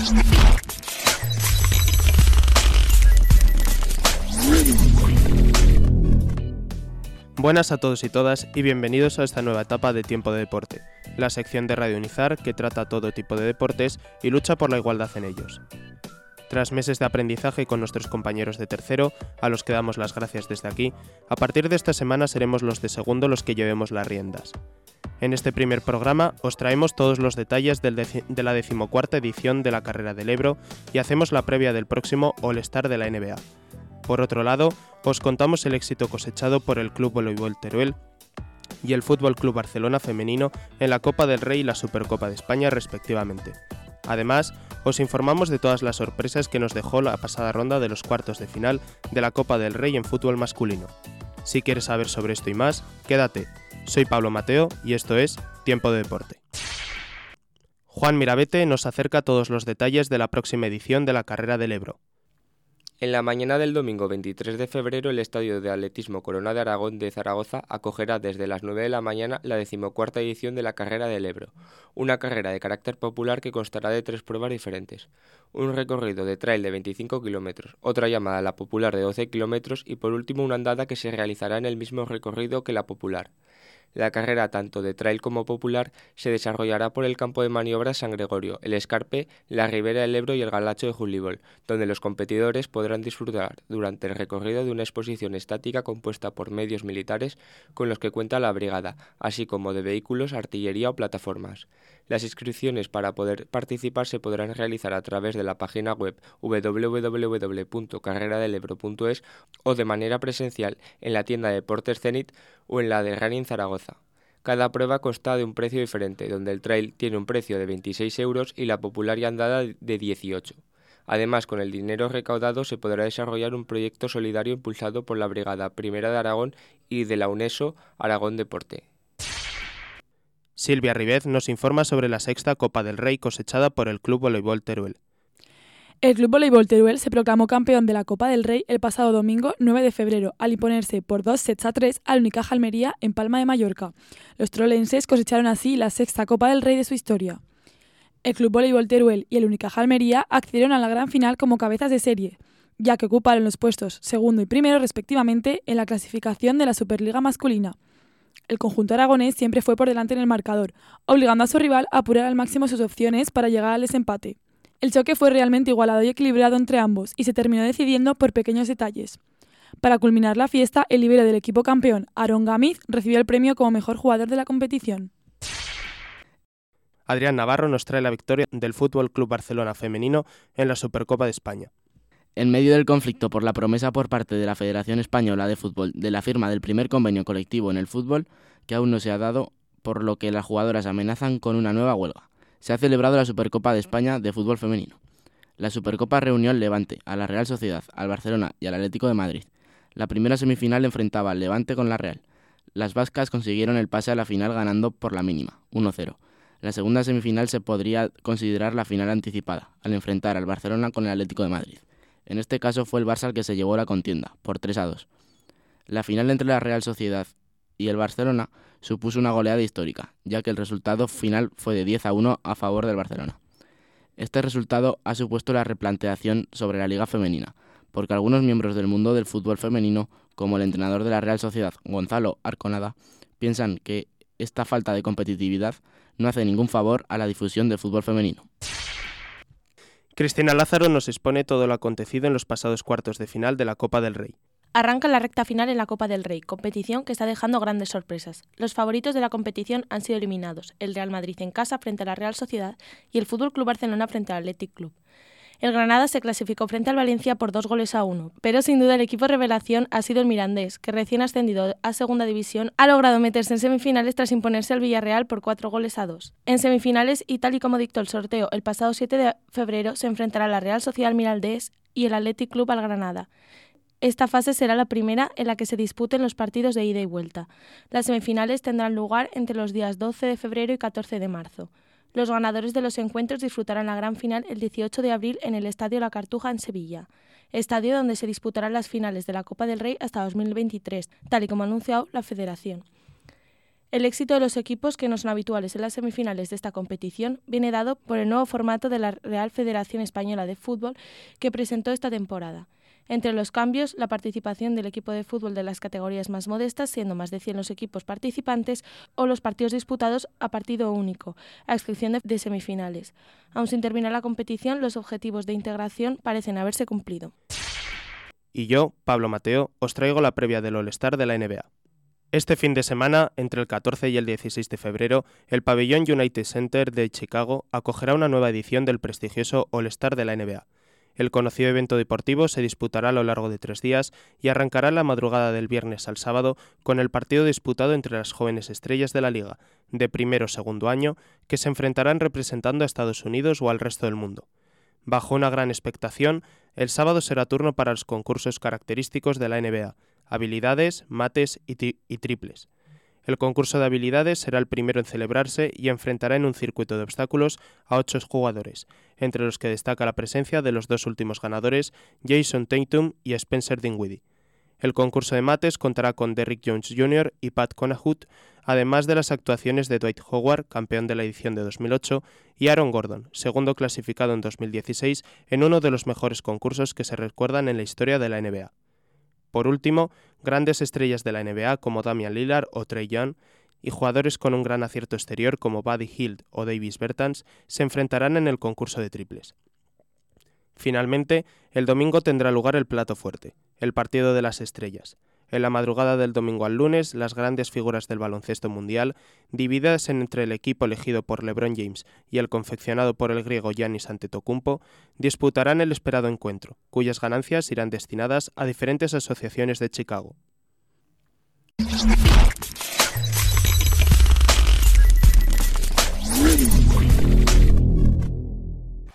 Buenas a todos y todas y bienvenidos a esta nueva etapa de Tiempo de Deporte, la sección de Radio Unizar que trata todo tipo de deportes y lucha por la igualdad en ellos. Tras meses de aprendizaje con nuestros compañeros de tercero, a los que damos las gracias desde aquí, a partir de esta semana seremos los de segundo los que llevemos las riendas. En este primer programa os traemos todos los detalles de la 14ª edición de la Carrera del Ebro y hacemos la previa del próximo All-Star de la NBA. Por otro lado, os contamos el éxito cosechado por el Club Voleibol Teruel y el Fútbol Club Barcelona femenino en la Copa del Rey y la Supercopa de España respectivamente. Además, os informamos de todas las sorpresas que nos dejó la pasada ronda de los cuartos de final de la Copa del Rey en fútbol masculino. Si quieres saber sobre esto y más, quédate. Soy Pablo Mateo y esto es Tiempo de Deporte. Juan Mirabete nos acerca todos los detalles de la próxima edición de la Carrera del Ebro. En la mañana del domingo 23 de febrero, el Estadio de Atletismo Corona de Aragón de Zaragoza acogerá desde las 9 de la mañana la 14ª edición de la Carrera del Ebro, una carrera de carácter popular que constará de 3 pruebas diferentes. Un recorrido de trail de 25 kilómetros, otra llamada la popular de 12 kilómetros y por último una andada que se realizará en el mismo recorrido que la popular. La carrera, tanto de trail como popular, se desarrollará por el campo de maniobras San Gregorio, el Escarpe, la Ribera del Ebro y el Galacho de Julibol, donde los competidores podrán disfrutar durante el recorrido de una exposición estática compuesta por medios militares con los que cuenta la brigada, así como de vehículos, artillería o plataformas. Las inscripciones para poder participar se podrán realizar a través de la página web www.carreradelebro.es o de manera presencial en la tienda de Deportes Zenit o en la de Running Zaragoza. Cada prueba consta de un precio diferente, donde el trail tiene un precio de 26 euros y la popular y andada de 18. Además, con el dinero recaudado se podrá desarrollar un proyecto solidario impulsado por la Brigada Primera de Aragón y de la UNESCO Aragón Deporte. Silvia Ribez nos informa sobre la 6ª Copa del Rey cosechada por el Club Voleibol Teruel. El Club Voleibol Teruel se proclamó campeón de la Copa del Rey el pasado domingo 9 de febrero al imponerse por 2-3 al Unicaja Almería en Palma de Mallorca. Los trolenses cosecharon así la 6ª Copa del Rey de su historia. El Club Voleibol Teruel y el Unicaja Almería accedieron a la gran final como cabezas de serie, ya que ocuparon los puestos segundo y primero respectivamente en la clasificación de la Superliga masculina. El conjunto aragonés siempre fue por delante en el marcador, obligando a su rival a apurar al máximo sus opciones para llegar al desempate. El choque fue realmente igualado y equilibrado entre ambos y se terminó decidiendo por pequeños detalles. Para culminar la fiesta, el líbero del equipo campeón, Aaron Gamiz, recibió el premio como mejor jugador de la competición. Adrián Navarro nos trae la victoria del Fútbol Club Barcelona femenino en la Supercopa de España. En medio del conflicto por la promesa por parte de la Federación Española de Fútbol de la firma del primer convenio colectivo en el fútbol, que aún no se ha dado, por lo que las jugadoras amenazan con una nueva huelga, se ha celebrado la Supercopa de España de fútbol femenino. La Supercopa reunió al Levante, a la Real Sociedad, al Barcelona y al Atlético de Madrid. La primera semifinal enfrentaba al Levante con la Real. Las vascas consiguieron el pase a la final ganando por la mínima, 1-0. La segunda semifinal se podría considerar la final anticipada, al enfrentar al Barcelona con el Atlético de Madrid. En este caso fue el Barça el que se llevó la contienda, por 3-2. La final entre la Real Sociedad y el Barcelona supuso una goleada histórica, ya que el resultado final fue de 10-1 a favor del Barcelona. Este resultado ha supuesto la replanteación sobre la liga femenina, porque algunos miembros del mundo del fútbol femenino, como el entrenador de la Real Sociedad, Gonzalo Arconada, piensan que esta falta de competitividad no hace ningún favor a la difusión del fútbol femenino. Cristina Lázaro nos expone todo lo acontecido en los pasados cuartos de final de la Copa del Rey. Arranca la recta final en la Copa del Rey, competición que está dejando grandes sorpresas. Los favoritos de la competición han sido eliminados, el Real Madrid en casa frente a la Real Sociedad y el Fútbol Club Barcelona frente al Athletic Club. El Granada se clasificó frente al Valencia por 2-1, pero sin duda el equipo revelación ha sido el Mirandés, que recién ascendido a Segunda División ha logrado meterse en semifinales tras imponerse al Villarreal por 4-2. En semifinales, y tal y como dictó el sorteo el pasado 7 de febrero, se enfrentará la Real Sociedad al Mirandés y el Athletic Club al Granada. Esta fase será la primera en la que se disputen los partidos de ida y vuelta. Las semifinales tendrán lugar entre los días 12 de febrero y 14 de marzo. Los ganadores de los encuentros disfrutarán la gran final el 18 de abril en el Estadio La Cartuja en Sevilla, estadio donde se disputarán las finales de la Copa del Rey hasta 2023, tal y como ha anunciado la Federación. El éxito de los equipos que no son habituales en las semifinales de esta competición viene dado por el nuevo formato de la Real Federación Española de Fútbol que presentó esta temporada. Entre los cambios, la participación del equipo de fútbol de las categorías más modestas, siendo más de 100 los equipos participantes, o los partidos disputados a partido único, a excepción de semifinales. Aun sin terminar la competición, los objetivos de integración parecen haberse cumplido. Y yo, Pablo Mateo, os traigo la previa del All-Star de la NBA. Este fin de semana, entre el 14 y el 16 de febrero, el pabellón United Center de Chicago acogerá una nueva edición del prestigioso All-Star de la NBA. El conocido evento deportivo se disputará a lo largo de 3 días y arrancará la madrugada del viernes al sábado con el partido disputado entre las jóvenes estrellas de la liga, de primero o segundo año, que se enfrentarán representando a Estados Unidos o al resto del mundo. Bajo una gran expectación, el sábado será turno para los concursos característicos de la NBA, habilidades, mates y triples. El concurso de habilidades será el primero en celebrarse y enfrentará en un circuito de obstáculos a 8 jugadores, entre los que destaca la presencia de los 2 últimos ganadores, Jason Tatum y Spencer Dinwiddie. El concurso de mates contará con Derrick Jones Jr. y Pat Connaughton, además de las actuaciones de Dwight Howard, campeón de la edición de 2008, y Aaron Gordon, segundo clasificado en 2016 en uno de los mejores concursos que se recuerdan en la historia de la NBA. Por último, grandes estrellas de la NBA como Damian Lillard o Trae Young y jugadores con un gran acierto exterior como Buddy Hield o Davis Bertans se enfrentarán en el concurso de triples. Finalmente, el domingo tendrá lugar el plato fuerte, el partido de las estrellas. En la madrugada del domingo al lunes, las grandes figuras del baloncesto mundial, divididas entre el equipo elegido por LeBron James y el confeccionado por el griego Giannis Antetokounmpo, disputarán el esperado encuentro, cuyas ganancias irán destinadas a diferentes asociaciones de Chicago.